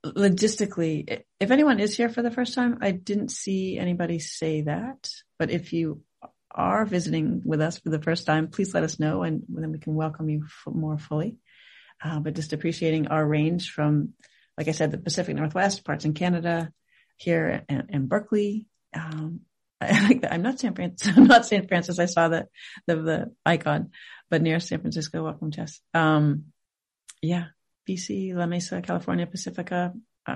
logistically, if anyone is here for the first time, I didn't see anybody say that, but if you are visiting with us for the first time, please let us know and then we can welcome you more fully. But just appreciating our range from, like I said, the Pacific Northwest, parts in Canada, here and Berkeley. I like that. I'm not St. Francis. I saw the icon, but near San Francisco. Welcome, Jess. Yeah. BC, La Mesa, California, Pacifica.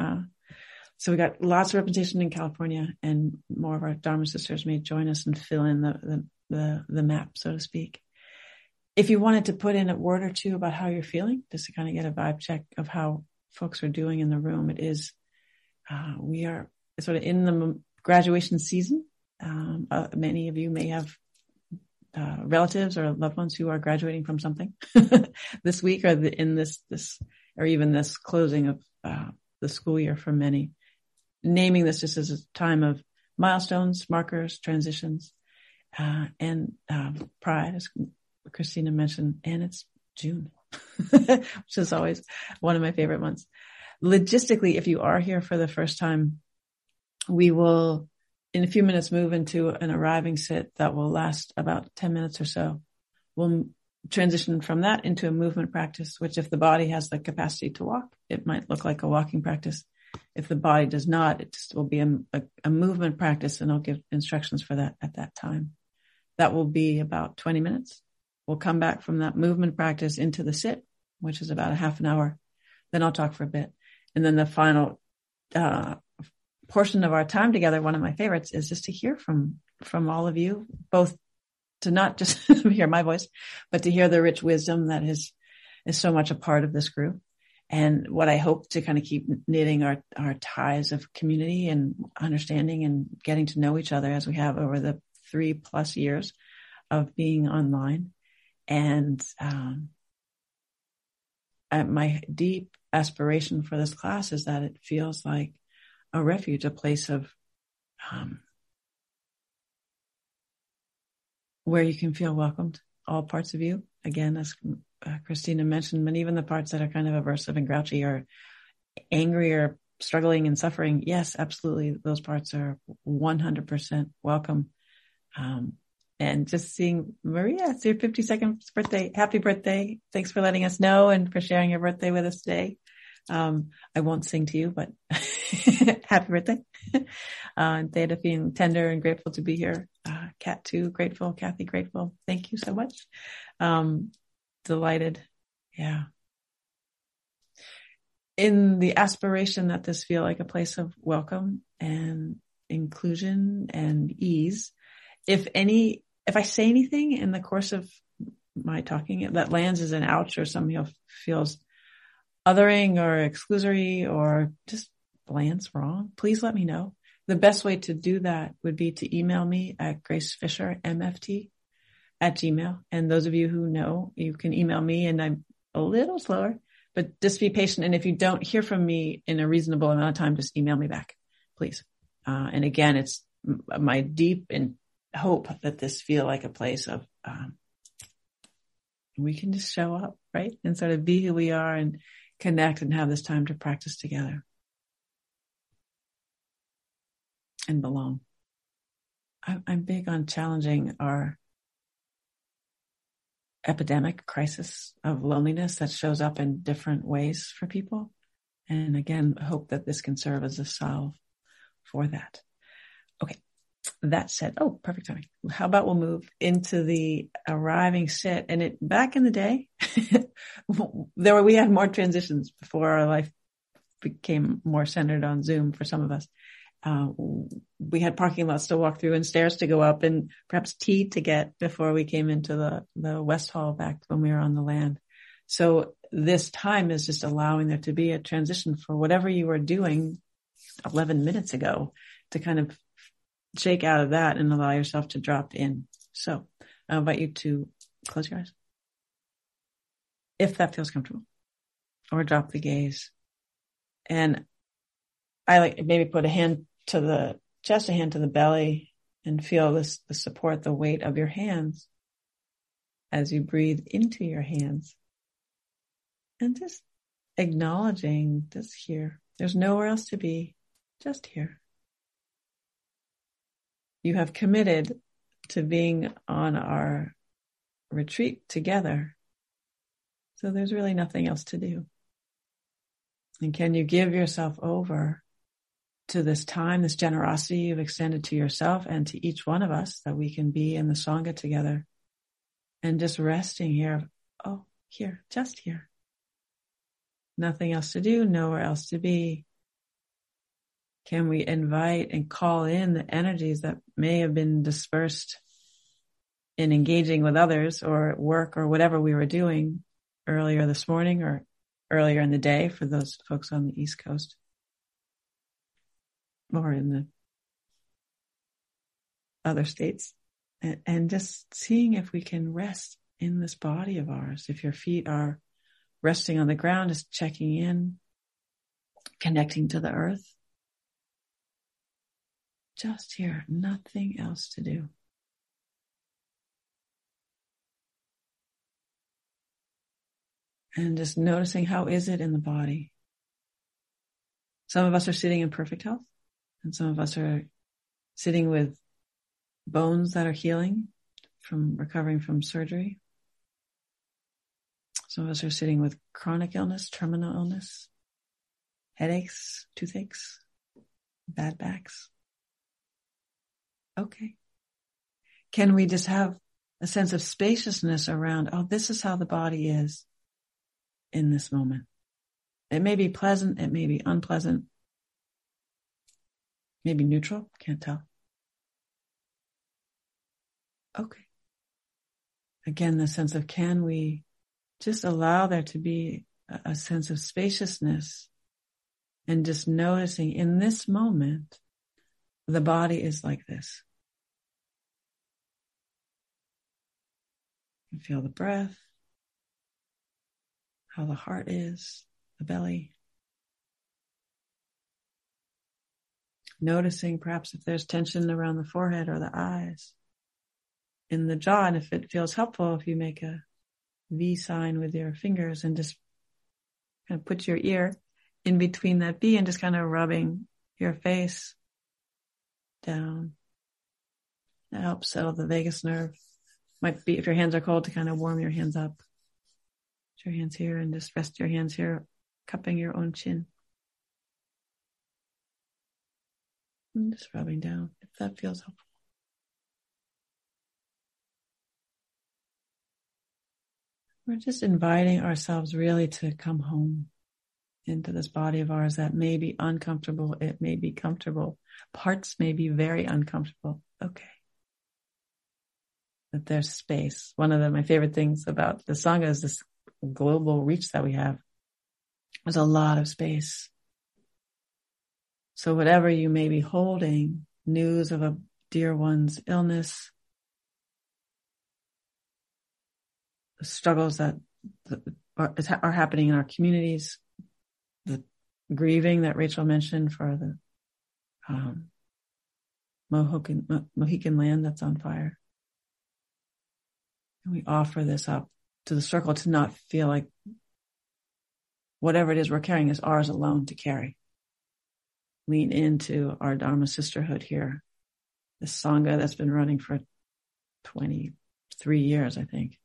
So we got lots of representation in California, and more of our Dharma sisters may join us and fill in the map, so to speak. If you wanted to put in a word or two about how you're feeling, just to kind of get a vibe check of how folks are doing in the room, it is, we are sort of in the graduation season. Many of you may have relatives or loved ones who are graduating from something this week or in this or even this closing of the school year for many. Naming this just as a time of milestones, markers, transitions, and pride, as Christina mentioned, and it's June, which is always one of my favorite months. Logistically, if you are here for the first time, we will in a few minutes move into an arriving sit that will last about 10 minutes or so. We'll transition from that into a movement practice, which if the body has the capacity to walk, it might look like a walking practice. If the body does not, it just will be a movement practice, and I'll give instructions for that at that time. That will be about 20 minutes. We'll come back from that movement practice into the sit, which is about a half an hour. Then I'll talk for a bit. And then the final portion of our time together, one of my favorites, is just to hear from all of you, both to not just hear my voice, but to hear the rich wisdom that is so much a part of this group. And what I hope to kind of keep knitting our ties of community and understanding and getting to know each other as we have over the 3+ years of being online. And my deep aspiration for this class is that it feels like a refuge, a place of where you can feel welcomed, all parts of you. Again, as Christina mentioned, but even the parts that are kind of aversive and grouchy or angry or struggling and suffering. Yes, absolutely. Those parts are 100% welcome. And just seeing Maria, it's your 52nd birthday. Happy birthday. Thanks for letting us know and for sharing your birthday with us today. I won't sing to you, but happy birthday. Theta feeling tender and grateful to be here. Kat too, grateful. Kathy, grateful. Thank you so much. Delighted. Yeah. In the aspiration that this feel like a place of welcome and inclusion and ease, if I say anything in the course of my talking that lands as an ouch or something feels othering or exclusory or just lands wrong, please let me know. The best way to do that would be to email me at gracefishermft@gmail. And those of you who know, you can email me, and I'm a little slower, but just be patient. And if you don't hear from me in a reasonable amount of time, just email me back, please. And again, it's my deep hope that this feel like a place of, we can just show up, right? And sort of be who we are and connect and have this time to practice together and belong. I'm big on challenging our epidemic crisis of loneliness that shows up in different ways for people. And again, hope that this can serve as a salve for that. Okay. That said, perfect timing. How about we'll move into the arriving sit? And back in the day, we had more transitions before our life became more centered on Zoom for some of us. We had parking lots to walk through and stairs to go up and perhaps tea to get before we came into the West Hall back when we were on the land. So this time is just allowing there to be a transition for whatever you were doing 11 minutes ago to kind of shake out of that and allow yourself to drop in. So I invite you to close your eyes, if that feels comfortable, or drop the gaze. And I like maybe put a hand to the chest, a hand to the belly, and feel the support, the weight of your hands as you breathe into your hands. And just acknowledging this here, There's nowhere else to be, just here. You have committed to being on our retreat together. So there's really nothing else to do. And can you give yourself over to this time, this generosity you've extended to yourself and to each one of us, that we can be in the Sangha together and just resting here. Oh, here, just here. Nothing else to do, nowhere else to be. Can we invite and call in the energies that may have been dispersed in engaging with others or at work or whatever we were doing earlier this morning or earlier in the day for those folks on the East Coast or in the other states, and just seeing if we can rest in this body of ours. If your feet are resting on the ground, just checking in, connecting to the earth. Just here, nothing else to do. And just noticing, how is it in the body? Some of us are sitting in perfect health, and some of us are sitting with bones that are healing from recovering from surgery. Some of us are sitting with chronic illness, terminal illness, headaches, toothaches, bad backs. Okay. Can we just have a sense of spaciousness around, oh, this is how the body is in this moment? It may be pleasant, it may be unpleasant, maybe neutral, can't tell. Okay. Again, the sense of, can we just allow there to be a sense of spaciousness and just noticing in this moment, the body is like this. You feel the breath, how the heart is, the belly. Noticing perhaps if there's tension around the forehead or the eyes, in the jaw, and if it feels helpful, if you make a V sign with your fingers and just kind of put your ear in between that V and just kind of rubbing your face down. That helps settle the vagus nerve. Might be, if your hands are cold, to kind of warm your hands up. Put your hands here and just rest your hands here, cupping your own chin. And just rubbing down, if that feels helpful. We're just inviting ourselves really to come home into this body of ours that may be uncomfortable. It may be comfortable. Parts may be very uncomfortable. Okay. That there's space. One of my favorite things about the Sangha is this global reach that we have. There's a lot of space. So whatever you may be holding, news of a dear one's illness, the struggles that are happening in our communities, the grieving that Rachel mentioned for the Mohican land that's on fire. And we offer this up to the circle to not feel like whatever it is we're carrying is ours alone to carry. Lean into our Dharma sisterhood here. The Sangha that's been running for 23 years, I think.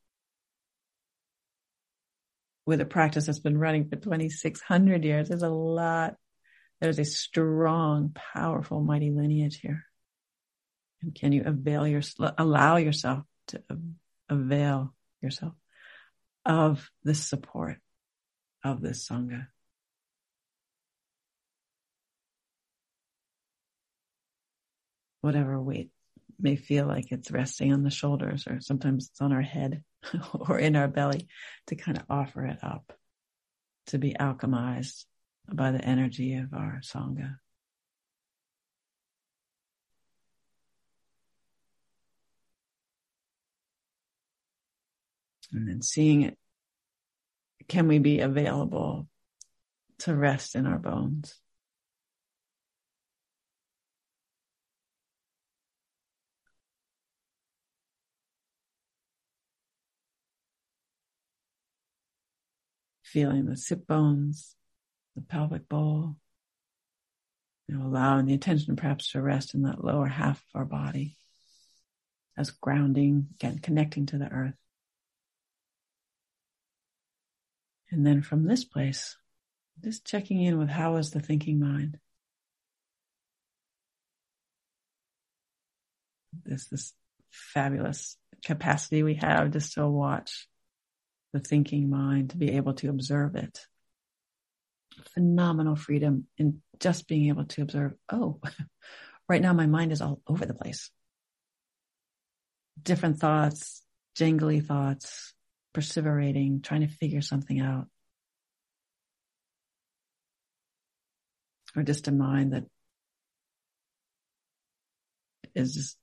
With a practice that's been running for 2,600 years. There's a lot. There's a strong, powerful, mighty lineage here. And can you allow yourself to avail yourself of this support of this Sangha? Whatever weight may feel like it's resting on the shoulders, or sometimes it's on our head or in our belly, to kind of offer it up to be alchemized by the energy of our Sangha. And then seeing it, can we be available to rest in our bones? Feeling the sit bones, the pelvic bowl, allowing the attention perhaps to rest in that lower half of our body as grounding, again, connecting to the earth. And then from this place, just checking in with how is the thinking mind. This fabulous capacity we have just to watch the thinking mind, to be able to observe it. Phenomenal freedom in just being able to observe, oh, right now my mind is all over the place. Different thoughts, jangly thoughts, perseverating, trying to figure something out. Or just a mind that is just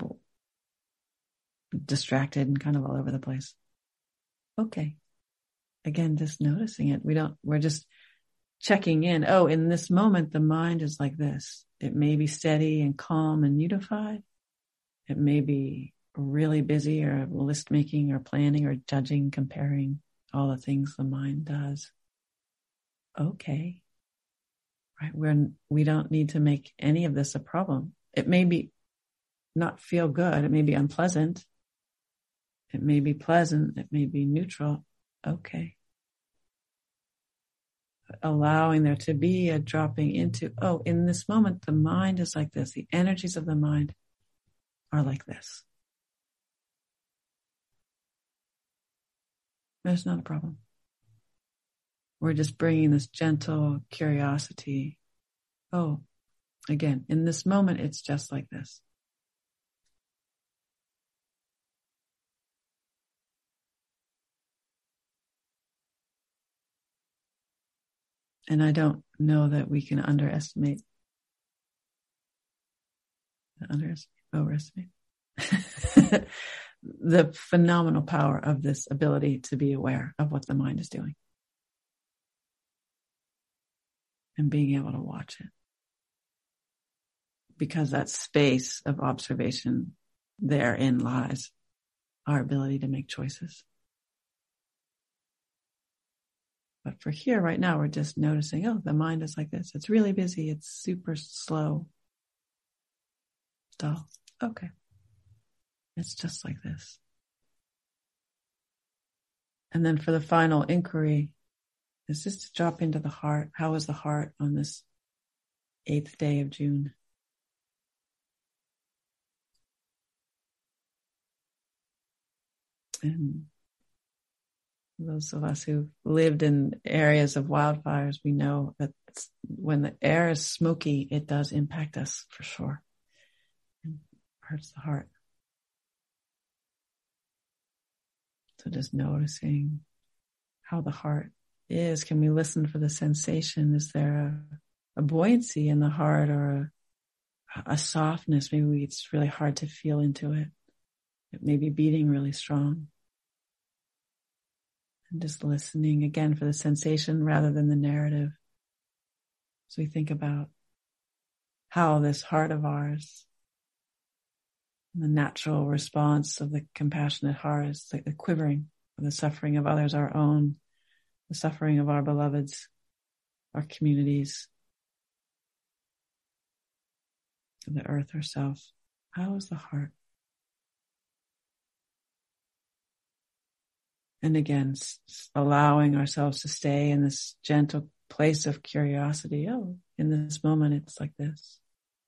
distracted and kind of all over the place. Okay. Again, just noticing it. We're just checking in. Oh, in this moment, the mind is like this. It may be steady and calm and unified. It may be really busy or list making or planning or judging, comparing all the things the mind does. Okay. Right. We don't need to make any of this a problem. It may be not feel good. It may be unpleasant. It may be pleasant. It may be neutral. Okay. Allowing there to be a dropping into, oh, in this moment, the mind is like this. The energies of the mind are like this. There's not a problem. We're just bringing this gentle curiosity. Oh, again, in this moment, it's just like this. And I don't know that we can overestimate the phenomenal power of this ability to be aware of what the mind is doing and being able to watch it. Because that space of observation, therein lies our ability to make choices. But for here, right now, we're just noticing, oh, the mind is like this. It's really busy. It's super slow. Dull. Okay. It's just like this. And then for the final inquiry, is just to drop into the heart. How is the heart on this 8th day of June? And those of us who've lived in areas of wildfires, we know that when the air is smoky, it does impact us for sure. It hurts the heart. So just noticing how the heart is. Can we listen for the sensation? Is there a buoyancy in the heart or a softness? Maybe it's really hard to feel into it. It may be beating really strong. And just listening again for the sensation rather than the narrative. So we think about how this heart of ours, the natural response of the compassionate heart is like the quivering of the suffering of others, our own, the suffering of our beloveds, our communities, the earth herself. How is the heart? And again, allowing ourselves to stay in this gentle place of curiosity. Oh, in this moment, it's like this.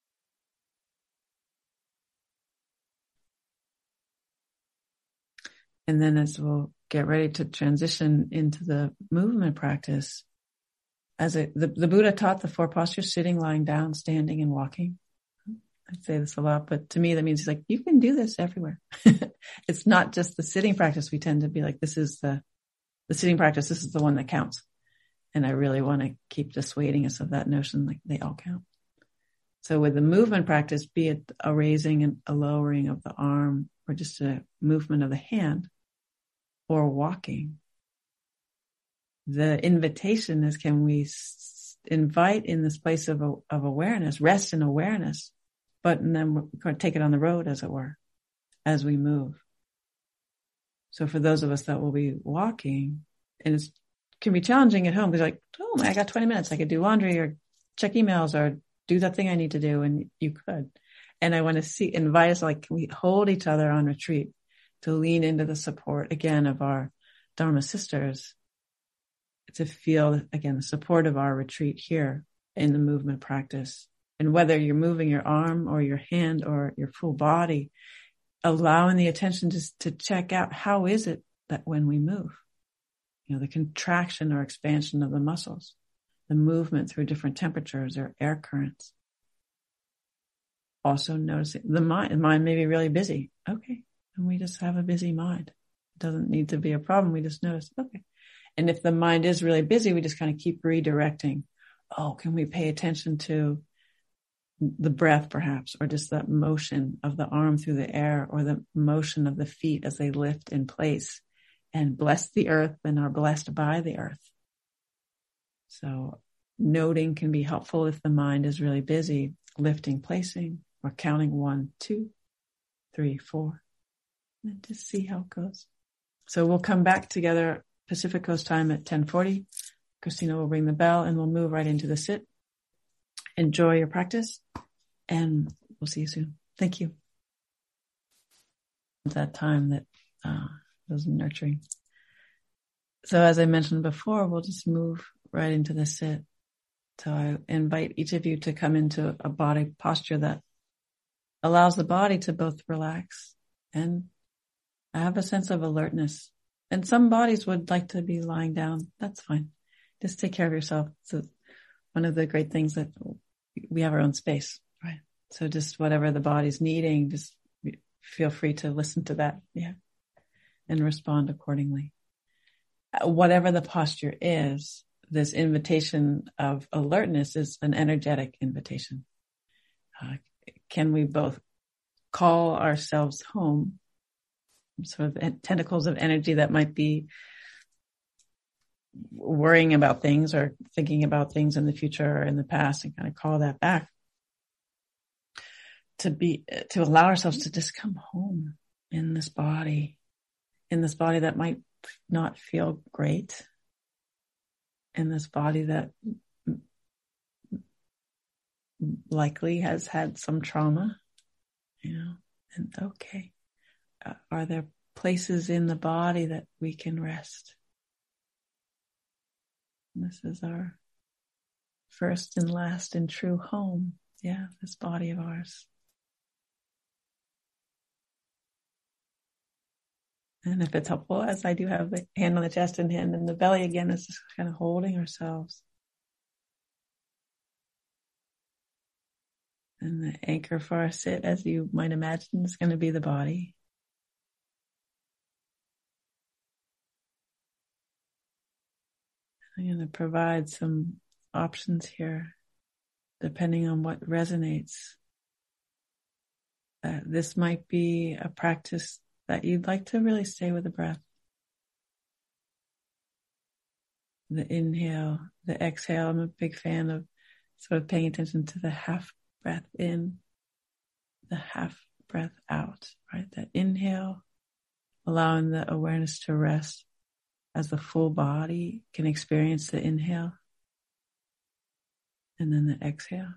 And then as we'll get ready to transition into the movement practice, the Buddha taught the 4 postures: sitting, lying down, standing, and walking. I say this a lot, but to me, that means he's like, you can do this everywhere. It's not just the sitting practice. We tend to be like, this is the sitting practice. This is the one that counts. And I really want to keep dissuading us of that notion, like they all count. So with the movement practice, be it a raising and a lowering of the arm or just a movement of the hand or walking, the invitation is, can we invite in this place of awareness, rest in awareness, and then we're going to take it on the road, as it were, as we move. So for those of us that will be walking, and it can be challenging at home because like, oh, I got 20 minutes. I could do laundry or check emails or do that thing I need to do. And you could. And I want to invite us, like we hold each other on retreat to lean into the support again of our Dharma sisters, to feel again the support of our retreat here in the movement practice. And whether you're moving your arm or your hand or your full body, allowing the attention to check out, how is it that when we move, the contraction or expansion of the muscles, the movement through different temperatures or air currents. Also noticing the mind may be really busy. Okay. And we just have a busy mind. It doesn't need to be a problem. We just notice, okay. And if the mind is really busy, we just kind of keep redirecting. Oh, can we pay attention to the breath perhaps, or just that motion of the arm through the air, or the motion of the feet as they lift in place and bless the earth and are blessed by the earth. So noting can be helpful if the mind is really busy, lifting, placing, or counting 1, 2, 3, 4, and just see how it goes. So we'll come back together Pacific Coast time at 10:40. Christina will ring the bell and we'll move right into the sit. Enjoy your practice and we'll see you soon. Thank you. That time that was nurturing. So as I mentioned before, we'll just move right into the sit. So I invite each of you to come into a body posture that allows the body to both relax and have a sense of alertness. And some bodies would like to be lying down. That's fine. Just take care of yourself. So one of the great things that we have our own space, right? So just whatever the body's needing, just feel free to listen to that. Yeah. And respond accordingly. Whatever the posture is, this invitation of alertness is an energetic invitation. Can we both call ourselves home, sort of tentacles of energy that might be worrying about things or thinking about things in the future or in the past, and kind of call that back to allow ourselves to just come home in this body that might not feel great, in this body that likely has had some trauma, and okay. Are there places in the body that we can rest? This is our first and last and true home. Yeah, this body of ours. And if it's helpful, as I do have the hand on the chest and hand in the belly again, it's just kind of holding ourselves. And the anchor for our sit, as you might imagine, is going to be the body. I'm going to provide some options here, depending on what resonates. This might be a practice that you'd like to really stay with the breath. The inhale, the exhale. I'm a big fan of sort of paying attention to the half breath in, the half breath out, right? That inhale, allowing the awareness to rest as the full body can experience the inhale. And then the exhale.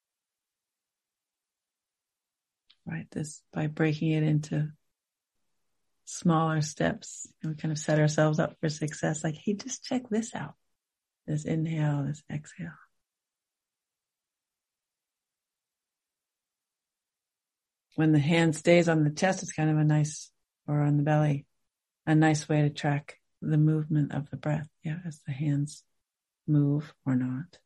Right? This, by breaking it into smaller steps, we kind of set ourselves up for success. Like, hey, just check this out. This inhale, this exhale. When the hand stays on the chest, it's kind of a nice, or on the belly, a nice way to track the movement of the breath. Yeah, as the hands move or not.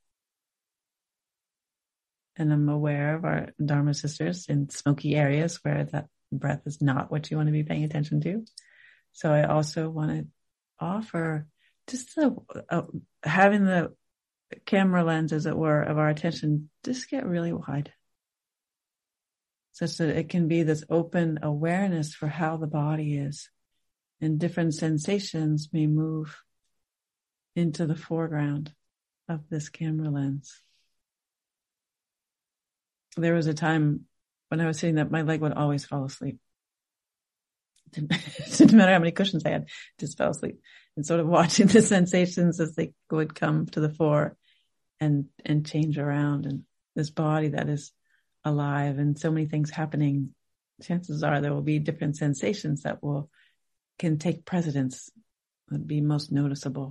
And I'm aware of our Dharma sisters in smoky areas where that breath is not what you want to be paying attention to. So I also want to offer just having the camera lens, as it were, of our attention just get really wide, such that it can be this open awareness for how the body is, and different sensations may move into the foreground of this camera lens. There was a time when I was sitting that my leg would always fall asleep. It didn't matter how many cushions I had, just fell asleep. And sort of watching the sensations as they would come to the fore and change around. And this body that is alive and so many things happening, chances are there will be different sensations that can take precedence and be most noticeable.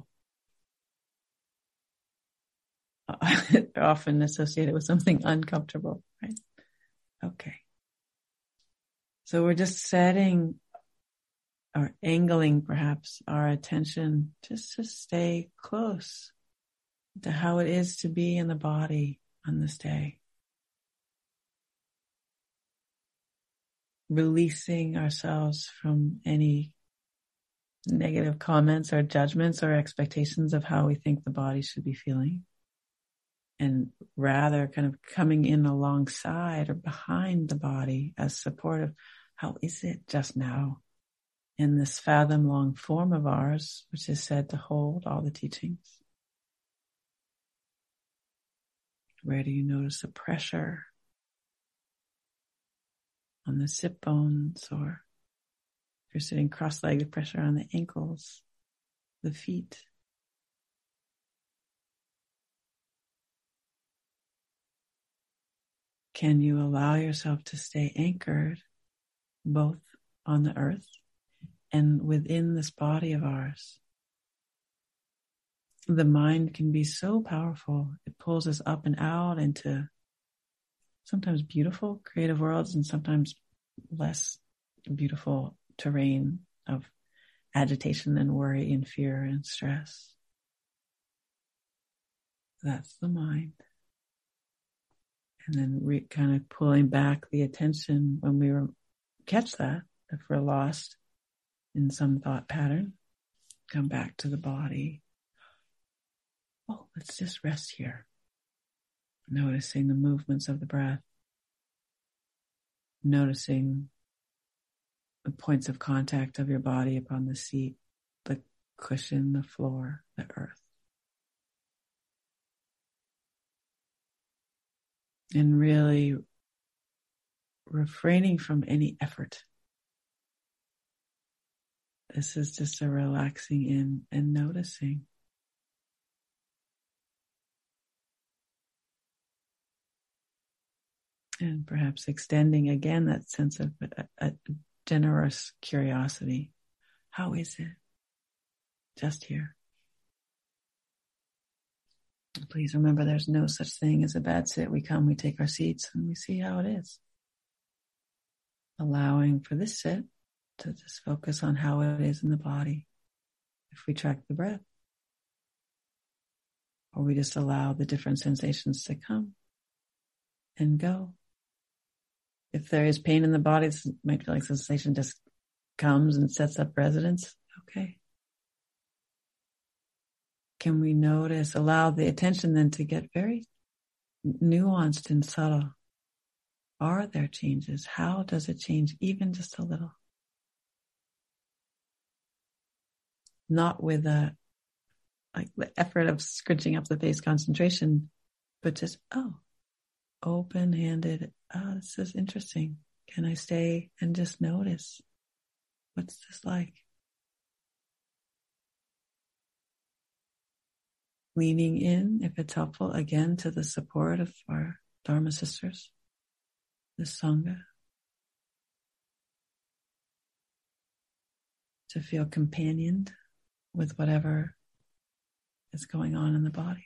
They're often associated with something uncomfortable, right? Okay. So we're just setting or angling perhaps our attention just to stay close to how it is to be in the body on this day. Releasing ourselves from any negative comments or judgments or expectations of how we think the body should be feeling. And rather kind of coming in alongside or behind the body as supportive. How is it just now in this fathom-long form of ours, which is said to hold all the teachings? Where do you notice the pressure on the sit bones, or if you're sitting cross-legged, pressure on the ankles, the feet? Can you allow yourself to stay anchored both on the earth and within this body of ours? The mind can be so powerful. It pulls us up and out into sometimes beautiful, creative worlds and sometimes less beautiful terrain of agitation and worry and fear and stress. That's the mind. And then kind of pulling back the attention when we catch that, if we're lost in some thought pattern, come back to the body. Oh, let's just rest here. Noticing the movements of the breath. Noticing the points of contact of your body upon the seat, the cushion, the floor, the earth. And really refraining from any effort. This is just a relaxing in and noticing. And perhaps extending again that sense of a generous curiosity. How is it? Just here. Please remember there's no such thing as a bad sit. We come, we take our seats, and we see how it is. Allowing for this sit to just focus on how it is in the body. If we track the breath, or we just allow the different sensations to come and go. If there is pain in the body, this might feel like sensation just comes and sets up residence. Okay. Can we notice, allow the attention then to get very nuanced and subtle? Are there changes? How does it change even just a little? Not with the effort of scrunching up the face concentration, but just, open-handed. This is interesting. Can I stay and just notice? What's this like? Leaning in, if it's helpful, again to the support of our Dharma sisters, the Sangha, to feel companioned with whatever is going on in the body.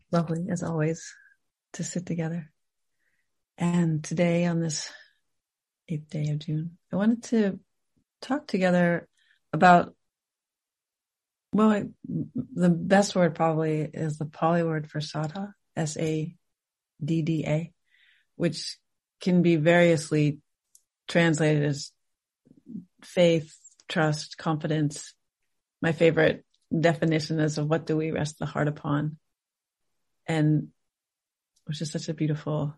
Lovely, as always, to sit together. And today, on this 8th day of June, I wanted to talk together about, the best word probably is the Pali word for Saddha, Sadda, which can be variously translated as faith, trust, confidence. My favorite definition is of what do we rest the heart upon, and which is such a beautiful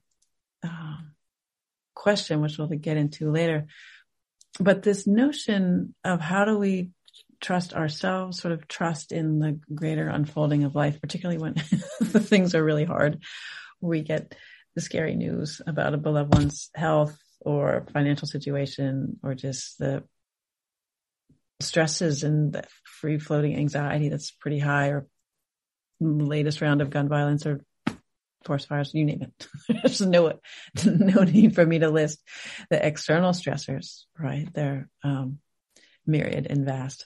question, which we'll get into later. But this notion of how do we trust ourselves, sort of trust in the greater unfolding of life, particularly when the things are really hard, we get the scary news about a beloved one's health or financial situation, or just the stresses and the free floating anxiety that's pretty high, or latest round of gun violence or forest fires, you name it. There's no need for me to list the external stressors, right? They're myriad and vast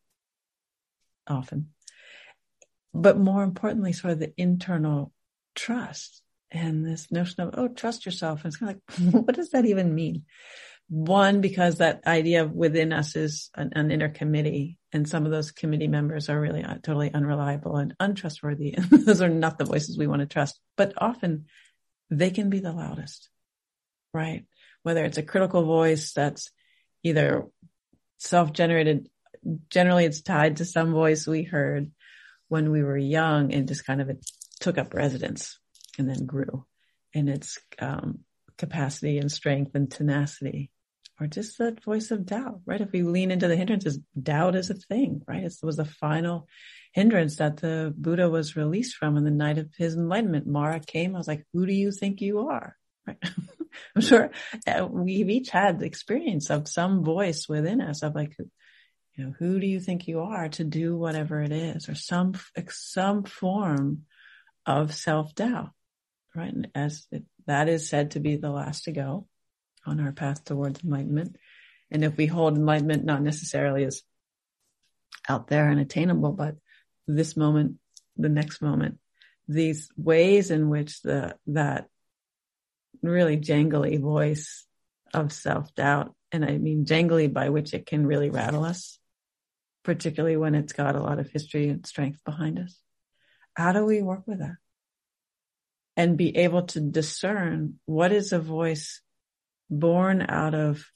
often. But more importantly, sort of the internal trust and this notion of, trust yourself. And it's kind of like, what does that even mean? One, because that idea within us is an inner committee, and some of those committee members are really totally unreliable and untrustworthy. And those are not the voices we want to trust, but often they can be the loudest, right? Whether it's a critical voice that's either self-generated, generally it's tied to some voice we heard when we were young and just kind of it took up residence and then grew in its capacity and strength and tenacity. Or just that voice of doubt, right? If we lean into the hindrances, doubt is a thing, right? It was the final hindrance that the Buddha was released from on the night of his enlightenment. Mara came. I was like, who do you think you are? Right? I'm sure we've each had the experience of some voice within us of like, who do you think you are to do whatever it is, or some form of self-doubt, right? And that is said to be the last to go on our path towards enlightenment. And if we hold enlightenment not necessarily as out there and attainable, but this moment, the next moment, these ways in which that really jangly voice of self-doubt, and I mean jangly by which it can really rattle us, particularly when it's got a lot of history and strength behind us. How do we work with that and be able to discern what is a voice born out of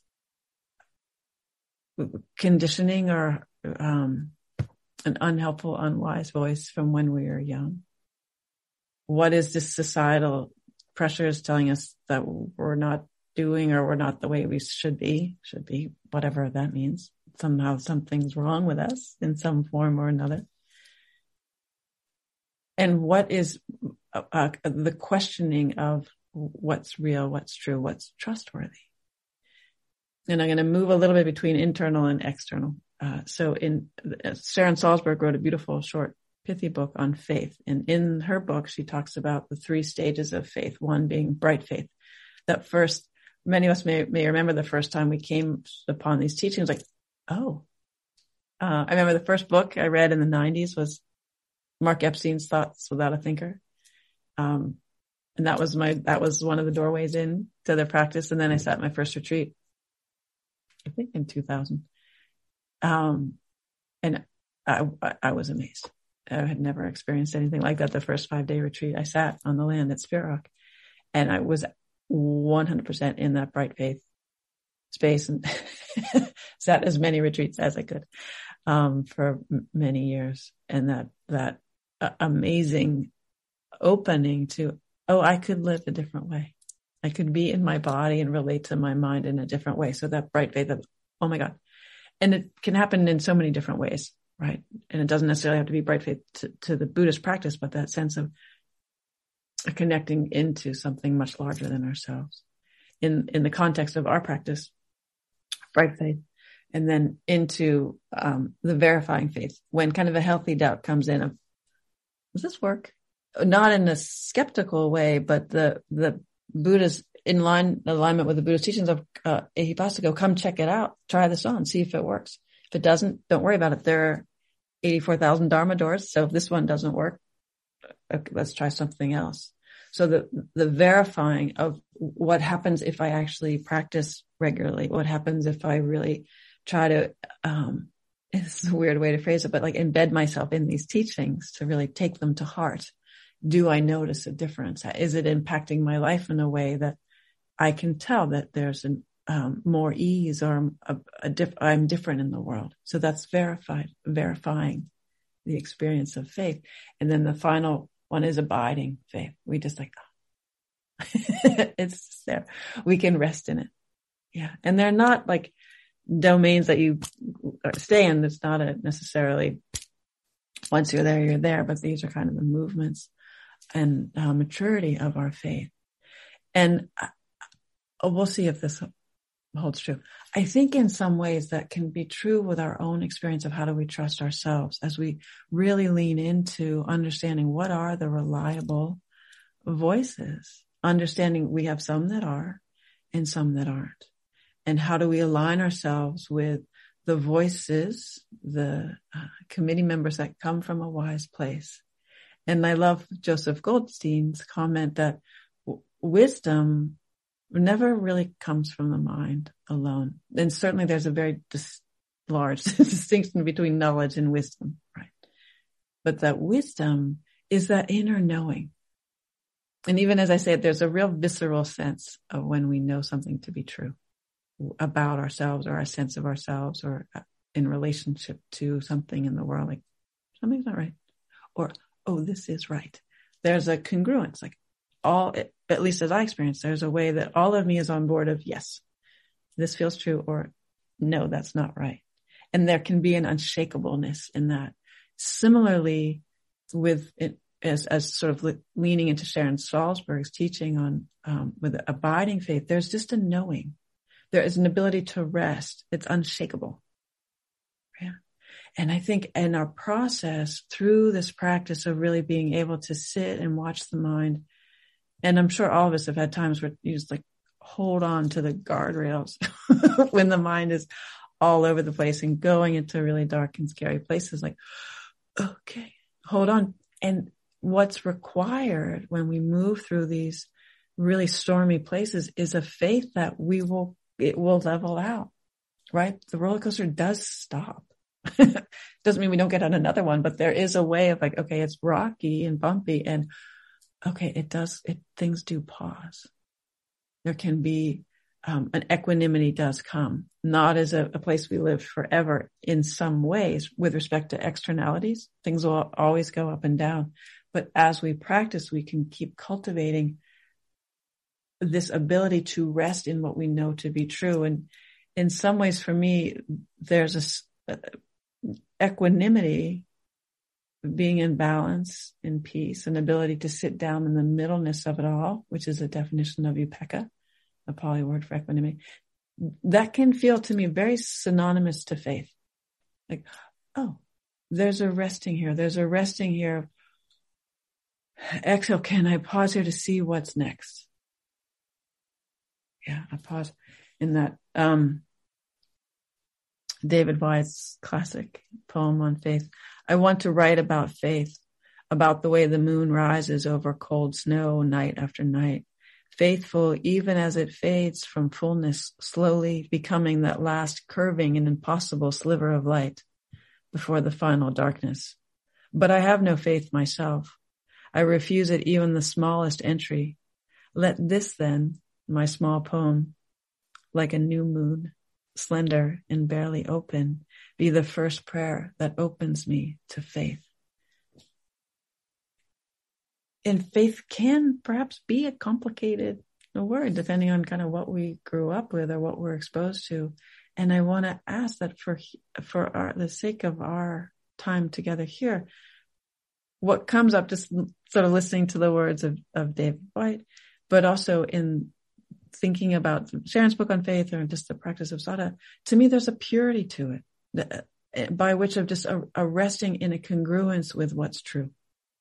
conditioning or an unhelpful, unwise voice from when we were young? What is this societal pressures telling us that we're not doing, or we're not the way we should be, whatever that means. Somehow something's wrong with us in some form or another. And what is the questioning of what's real, what's true, what's trustworthy? And I'm going to move a little bit between internal and external. So Sharon Salzberg wrote a beautiful, short, pithy book on faith. And in her book, she talks about the 3 stages of faith, one being bright faith. That first, many of us may remember the first time we came upon these teachings, like, I remember the first book I read in the 90s was Mark Epstein's Thoughts Without a Thinker. And that was one of the doorways in to their practice. And then I sat at my first retreat, I think in 2000. And I was amazed. I had never experienced anything like that. The first 5-day retreat, I sat on the land at Spirit Rock, and I was 100% in that bright faith space, and sat as many retreats as I could, for many years. And that amazing opening to, I could live a different way. I could be in my body and relate to my mind in a different way. So that bright faith of, oh my God. And it can happen in so many different ways, right? And it doesn't necessarily have to be bright faith to the Buddhist practice, but that sense of connecting into something much larger than ourselves in the context of our practice, bright faith, and then into the verifying faith, when kind of a healthy doubt comes in of, does this work? Not in a skeptical way, but the Buddha's alignment with the Buddha's teachings of Ehipassiko, come check it out, try this on, see if it works. If it doesn't, don't worry about it. There are 84,000 Dharma doors. So if this one doesn't work, okay, let's try something else. So the verifying of what happens if I actually practice regularly, what happens if I really try to, it's a weird way to phrase it, but like embed myself in these teachings to really take them to heart. Do I notice a difference? Is it impacting my life in a way that I can tell that there's more ease, or I'm different in the world? So that's verifying the experience of faith. And then the final one is abiding faith. We just like, it's there. We can rest in it. Yeah. And they're not like domains that you stay in. It's not necessarily once you're there, but these are kind of the movements and maturity of our faith. And we'll see if this holds true. I think in some ways that can be true with our own experience of how do we trust ourselves as we really lean into understanding what are the reliable voices, understanding we have some that are and some that aren't. And how do we align ourselves with the voices, the committee members that come from a wise place. And I love Joseph Goldstein's comment that wisdom never really comes from the mind alone. And certainly there's a very large distinction between knowledge and wisdom, right? But that wisdom is that inner knowing. And even as I say it, there's a real visceral sense of when we know something to be true about ourselves or our sense of ourselves or in relationship to something in the world, like something's not right, or, oh, this is right. There's a congruence, like at least as I experience, there's a way that all of me is on board of, yes, this feels true, or no, that's not right. And there can be an unshakableness in that. Similarly, with it, as sort of leaning into Sharon Salzberg's teaching on with abiding faith, there's just a knowing. There is an ability to rest. It's unshakable. Yeah. And I think in our process through this practice of really being able to sit and watch the mind, and I'm sure all of us have had times where you just like hold on to the guardrails when the mind is all over the place and going into really dark and scary places, like, okay, hold on. And what's required when we move through these really stormy places is a faith that it will level out, right? The roller coaster does stop. Doesn't mean we don't get on another one, but there is a way of like, okay, it's rocky and bumpy, and okay, things do pause. There can be, an equanimity does come, not as a place we live forever in some ways with respect to externalities. Things will always go up and down. But as we practice, we can keep cultivating this ability to rest in what we know to be true. And in some ways, for me, there's equanimity, being in balance, in peace, an ability to sit down in the middleness of it all, which is a definition of upekkha, a Pali word for equanimity. That can feel to me very synonymous to faith. Like, oh, there's a resting here. There's a resting here. Exhale, can I pause here to see what's next? Yeah, I pause in that David Whyte's classic poem on faith. I want to write about faith, about the way the moon rises over cold snow night after night, faithful even as it fades from fullness, slowly becoming that last curving and impossible sliver of light before the final darkness. But I have no faith myself. I refuse it even the smallest entry. Let this then, my small poem, like a new moon, slender and barely open, be the first prayer that opens me to faith. And faith can perhaps be a complicated word, depending on kind of what we grew up with or what we're exposed to. And I want to ask that for the sake of our time together here, what comes up just sort of listening to the words of David Whyte, but also in thinking about Sharon's book on faith or just the practice of sadhana, to me, there's a purity to it, by which of just a resting in a congruence with what's true.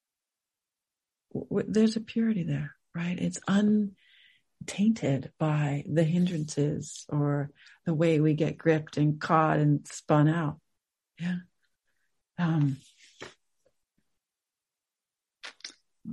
There's a purity there, right? It's untainted by the hindrances or the way we get gripped and caught and spun out. Yeah.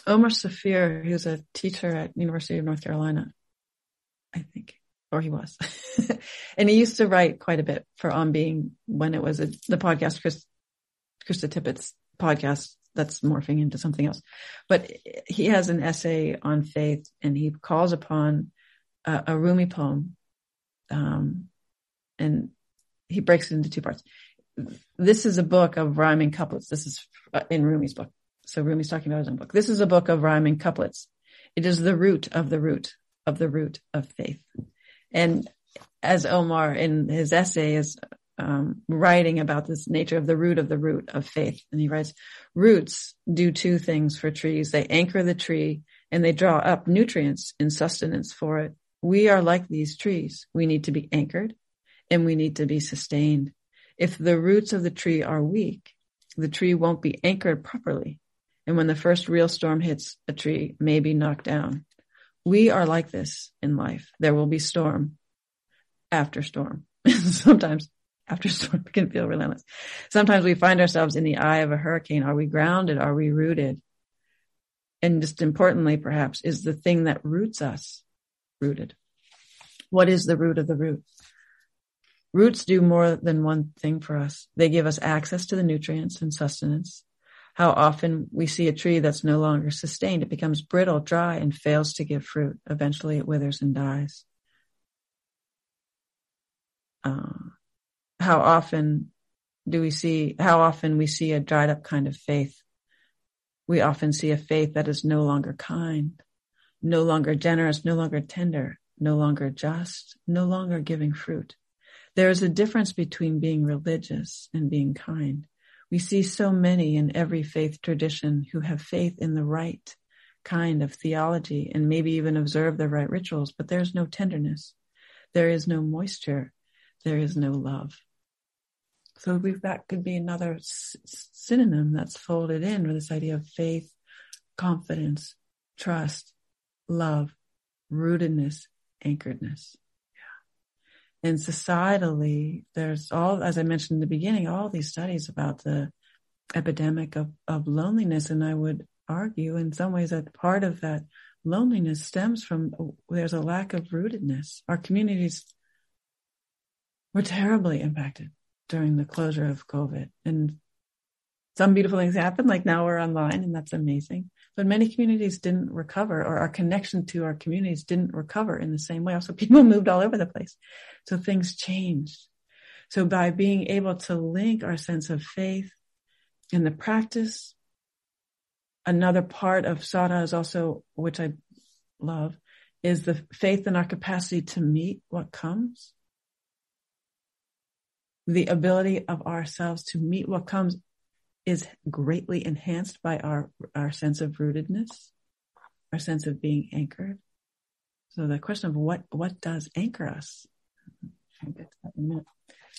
Omar Safir, who's a teacher at University of North Carolina, I think, or he was. And he used to write quite a bit for On Being when it was the podcast, Krista Tippett's podcast that's morphing into something else. But he has an essay on faith, and he calls upon a Rumi poem, and he breaks it into two parts. This is a book of rhyming couplets. This is in Rumi's book. So Rumi's talking about his own book. This is a book of rhyming couplets. It is the root of the root of the root of faith. And as Omar in his essay is writing about this nature of the root of faith. And he writes, roots do two things for trees. They anchor the tree and they draw up nutrients and sustenance for it. We are like these trees. We need to be anchored and we need to be sustained. If the roots of the tree are weak, the tree won't be anchored properly. And when the first real storm hits, a tree may be knocked down. We are like this in life. There will be storm after storm. Sometimes after storm can feel relentless. Sometimes we find ourselves in the eye of a hurricane. Are we grounded? Are we rooted? And just importantly, perhaps, is the thing that roots us rooted? What is the root of the root? Roots do more than one thing for us. They give us access to the nutrients and sustenance. How often we see a tree that's no longer sustained. It becomes brittle, dry, and fails to give fruit. Eventually it withers and dies. How often we see a dried up kind of faith. We often see a faith that is no longer kind, no longer generous, no longer tender, no longer just, no longer giving fruit. There is a difference between being religious and being kind. We see so many in every faith tradition who have faith in the right kind of theology and maybe even observe the right rituals, but there's no tenderness. There is no moisture. There is no love. So that could be another synonym that's folded in with this idea of faith, confidence, trust, love, rootedness, anchoredness. And societally, there's all, as I mentioned in the beginning, all these studies about the epidemic of loneliness. And I would argue in some ways that part of that loneliness stems from there's a lack of rootedness. Our communities were terribly impacted during the closure of COVID. And some beautiful things happened, like now we're online and that's amazing. But many communities didn't recover, or our connection to our communities didn't recover in the same way. Also, people moved all over the place. So things changed. So by being able to link our sense of faith in the practice, another part of sadhana is also, which I love, is the faith in our capacity to meet what comes. The ability of ourselves to meet what comes is greatly enhanced by our sense of rootedness, our sense of being anchored. So the question of what does anchor us? I'll get to that in a minute.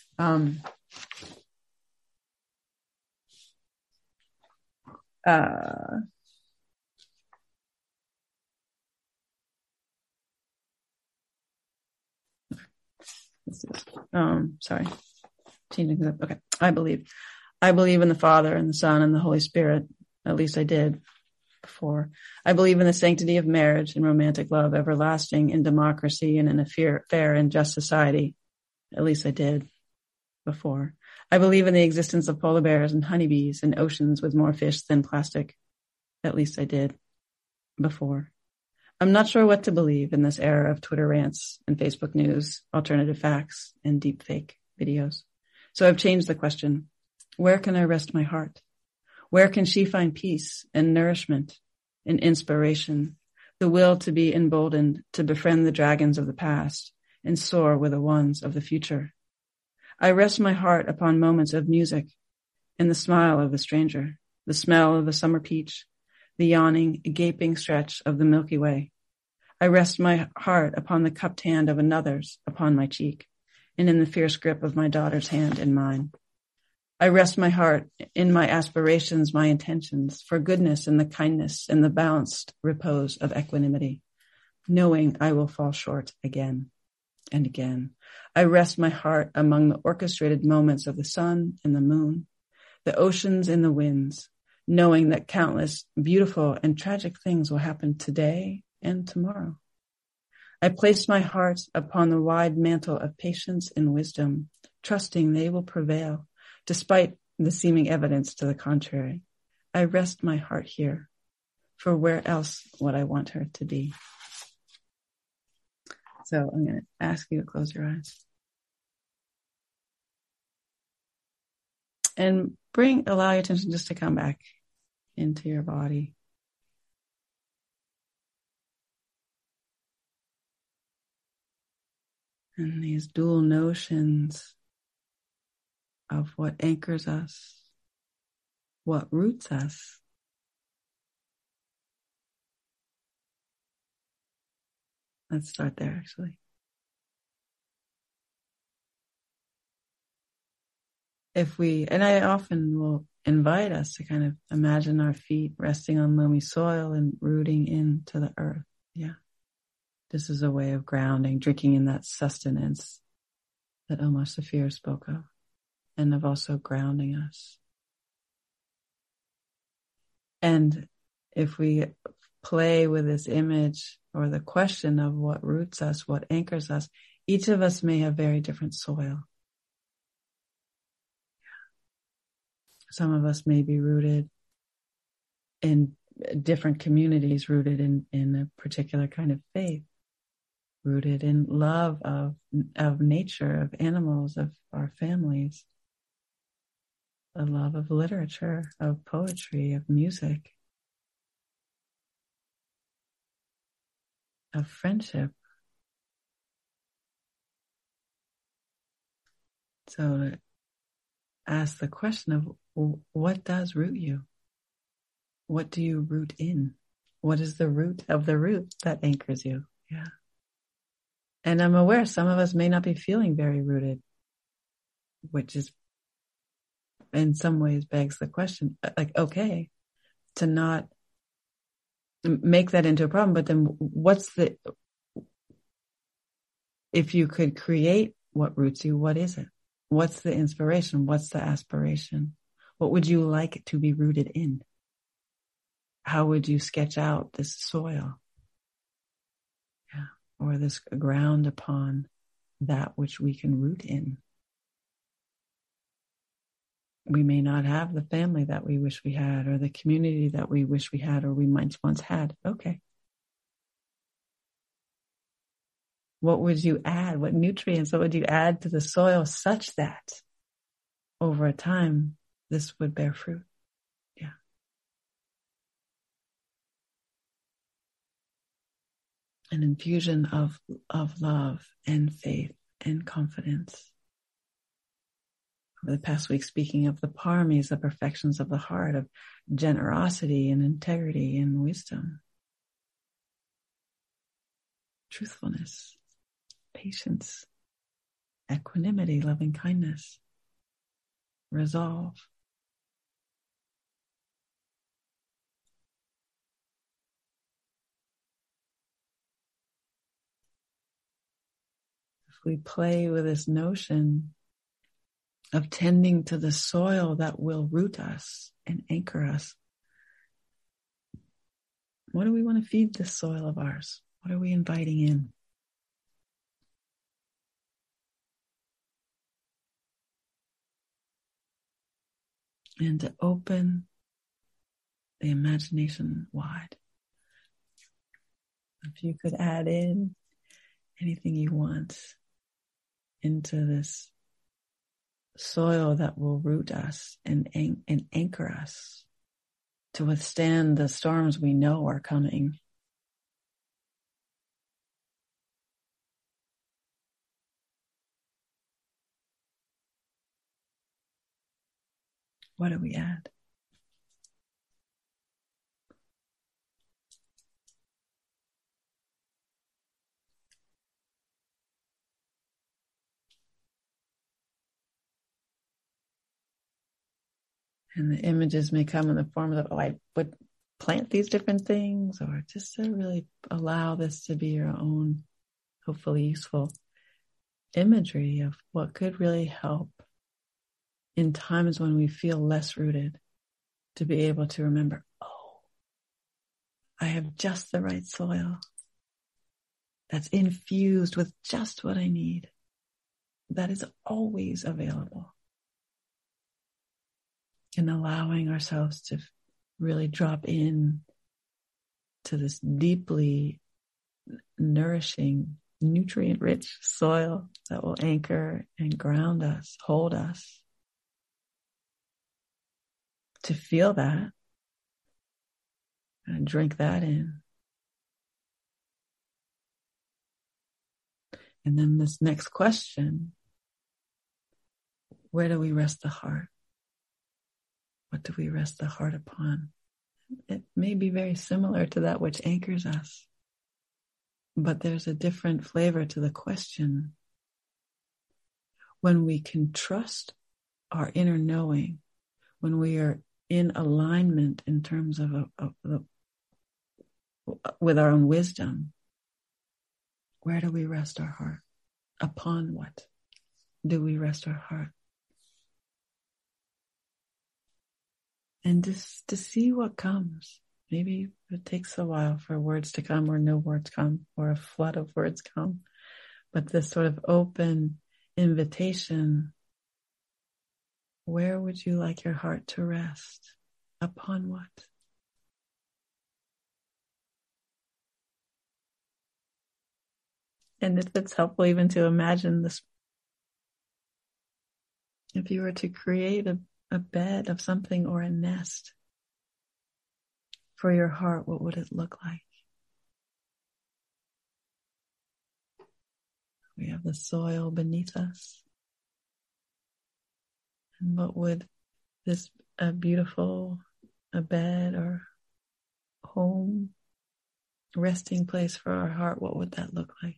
Let's do this. Sorry. Changing it up. Okay. I believe in the Father and the Son and the Holy Spirit. At least I did before. I believe in the sanctity of marriage and romantic love, everlasting in democracy and in a fair and just society. At least I did before. I believe in the existence of polar bears and honeybees and oceans with more fish than plastic. At least I did before. I'm not sure what to believe in this era of Twitter rants and Facebook news, alternative facts, and deep fake videos. So I've changed the question. Where can I rest my heart? Where can she find peace and nourishment and inspiration, the will to be emboldened to befriend the dragons of the past and soar with the ones of the future? I rest my heart upon moments of music and the smile of a stranger, the smell of a summer peach, the yawning, gaping stretch of the Milky Way. I rest my heart upon the cupped hand of another's upon my cheek and in the fierce grip of my daughter's hand in mine. I rest my heart in my aspirations, my intentions for goodness and the kindness and the balanced repose of equanimity, knowing I will fall short again and again. I rest my heart among the orchestrated moments of the sun and the moon, the oceans and the winds, knowing that countless beautiful and tragic things will happen today and tomorrow. I place my heart upon the wide mantle of patience and wisdom, trusting they will prevail, despite the seeming evidence to the contrary. I rest my heart here, for where else would I want her to be? So I'm going to ask you to close your eyes. And allow your attention just to come back into your body. And these dual notions of what anchors us, what roots us. Let's start there, actually. And I often will invite us to kind of imagine our feet resting on loamy soil and rooting into the earth. Yeah. This is a way of grounding, drinking in that sustenance that Omar Safir spoke of, and of also grounding us. And if we play with this image or the question of what roots us, what anchors us, each of us may have very different soil. Some of us may be rooted in different communities, rooted in a particular kind of faith, rooted in love of nature, of animals, of our families, a love of literature, of poetry, of music, of friendship. So to ask the question of what does root you? What do you root in? What is the root of the root that anchors you? Yeah. And I'm aware some of us may not be feeling very rooted, which is in some ways begs the question, like, okay, to not make that into a problem, but then if you could create what roots you, what is it? What's the inspiration? What's the aspiration? What would you like to be rooted in? How would you sketch out this soil? Yeah. Or this ground upon that which we can root in. We may not have the family that we wish we had, or the community that we wish we had, or we might once had. Okay. What would you add? What nutrients, what would you add to the soil such that over a time this would bear fruit? Yeah. An infusion of love and faith and confidence. Over the past week, speaking of the paramis, the perfections of the heart, of generosity and integrity and wisdom, truthfulness, patience, equanimity, loving kindness, resolve. If we play with this notion of tending to the soil that will root us and anchor us, what do we want to feed this soil of ours? What are we inviting in? And to open the imagination wide. If you could add in anything you want into this soil that will root us and anchor us to withstand the storms we know are coming. What do we add? And the images may come in the form of, I would plant these different things, or just to really allow this to be your own, hopefully useful imagery of what could really help in times when we feel less rooted, to be able to remember, oh, I have just the right soil that's infused with just what I need. That is always available. And allowing ourselves to really drop in to this deeply nourishing, nutrient-rich soil that will anchor and ground us, hold us. To feel that and drink that in. And then this next question, where do we rest the heart? What do we rest the heart upon? It may be very similar to that which anchors us, but there's a different flavor to the question. When we can trust our inner knowing, when we are in alignment in terms of with our own wisdom, where do we rest our heart? Upon what do we rest our heart? And just to see what comes. Maybe it takes a while for words to come, or no words come, or a flood of words come. But this sort of open invitation, where would you like your heart to rest? Upon what? And if it's helpful even to imagine this, if you were to create a bed of something or a nest for your heart, what would it look like? We have the soil beneath us. And what would this beautiful bed or home, resting place for our heart, what would that look like?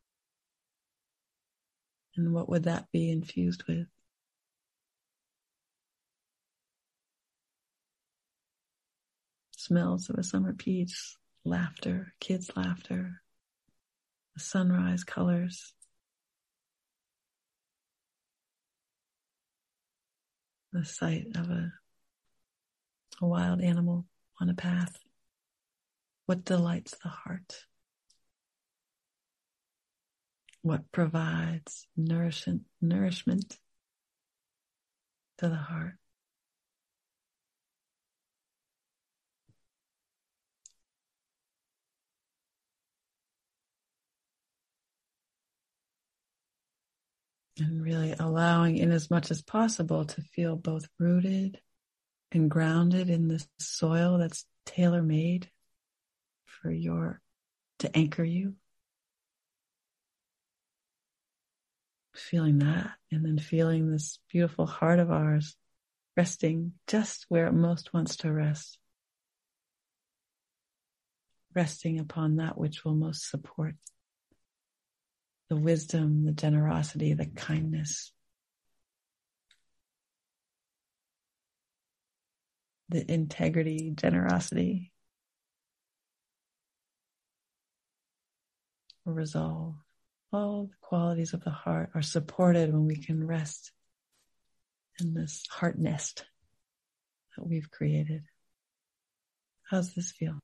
And what would that be infused with? Smells of a summer peach, laughter, kids' laughter, the sunrise colors, the sight of a wild animal on a path. What delights the heart? What provides nourishment to the heart? And really allowing in as much as possible to feel both rooted and grounded in this soil that's tailor-made to anchor you. Feeling that, and then feeling this beautiful heart of ours resting just where it most wants to rest. Resting upon that which will most support the wisdom, the generosity, the kindness, the integrity, generosity, resolve. All the qualities of the heart are supported when we can rest in this heart nest that we've created. How's this feel?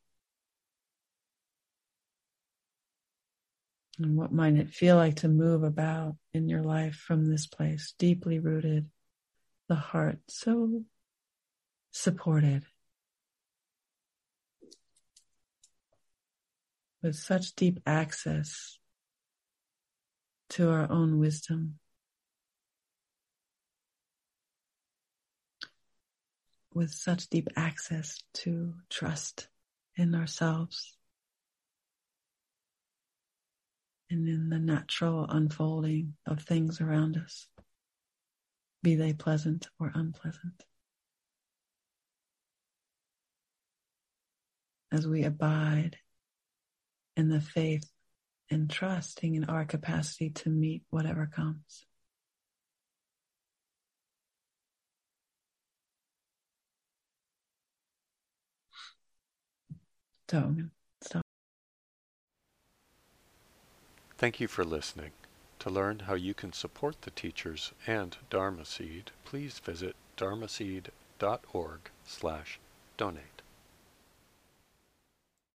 And what might it feel like to move about in your life from this place, deeply rooted, the heart so supported, with such deep access to our own wisdom, with such deep access to trust in ourselves and in the natural unfolding of things around us, be they pleasant or unpleasant. As we abide in the faith and trusting in our capacity to meet whatever comes. So I'm going to stop. Thank you for listening. To learn how you can support the teachers and Dharma Seed, please visit dharmaseed.org. www.ccc.org/donate.